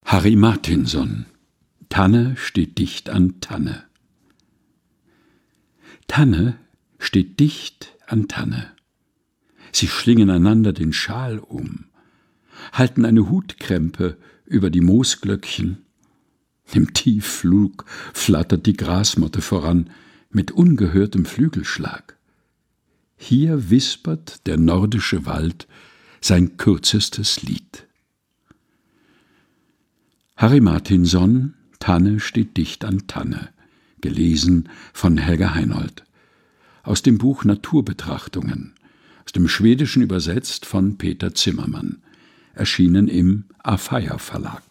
Harry Martinson. Tanne steht dicht an Tanne. Tanne steht dicht an Tanne. Sie schlingen einander den Schal um, halten eine Hutkrempe über die Moosglöckchen. Im Tiefflug flattert die Grasmotte voran mit ungehörtem Flügelschlag. Hier wispert der nordische Wald sein kürzestes Lied. Harry Martinson, Tanne steht dicht an Tanne, gelesen von Helga Heinold. Aus dem Buch Naturbetrachtungen, aus dem Schwedischen übersetzt von Peter Zimmermann, erschienen im Afeier Verlag.